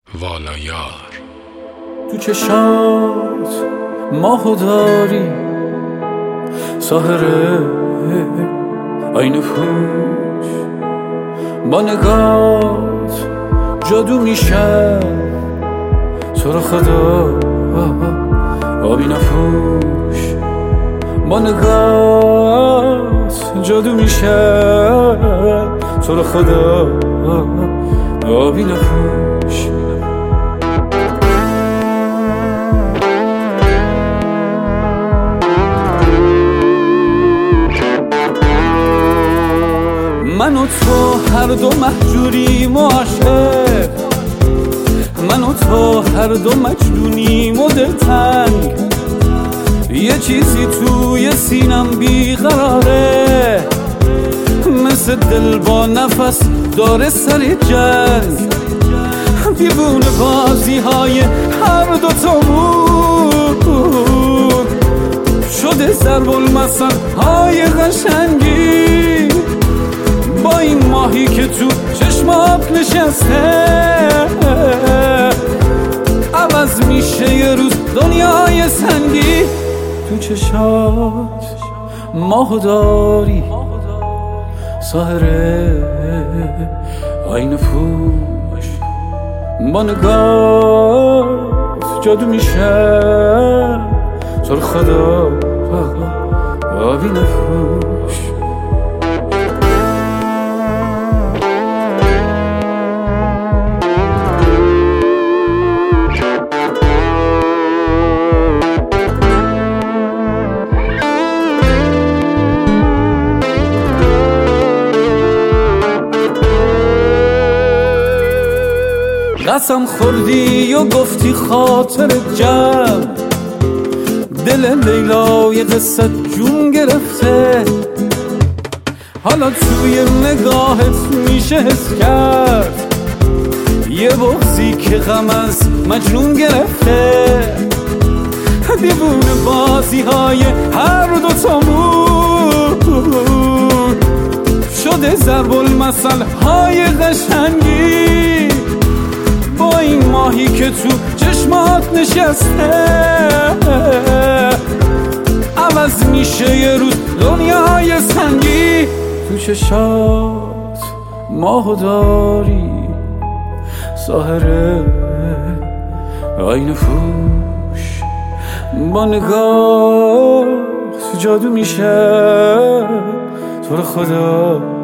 والایار تو چشات ماهو داری، ساحره آینه پوش، با نگات جادو میشم تو رو خدا آبی نفوش، با نگات جادو میشم تو رو خدا آبی نفوش. من و تو هر دو محجوریم و عاشق، من و تو هر دو مجنونیم و دلتنگ، یه چیزی توی سینم بیقراره، مثل دل با نفس داره سر جنگ، دیوونه بازی های هر دو تامون شده ضرب المثل های قشنگی، با این ماهی که تو چشمات نشسته عوض میشه یه روز دنیای سنگی. تو چشات ماهو داری، ساحره آینه پوش، با نگات جادو میشه تو رو خدا آبی نفوش. قسم خوردی و گفتی خاطر جمع، دل لیلای قصت جون گرفته، حالا توی نگاهت میشه حس کرد یه بغضی که غم از مجنون گرفته، دیوونه بازی های هر دو تامون شده ضرب المثل های قشنگی، با این ماهی که تو چشمات نشسته عوض میشه یه روز دنیای سنگی. تو چشات ماهو داری، ساحره آینه فروش، با نگاه جادو میشه تو رو خدا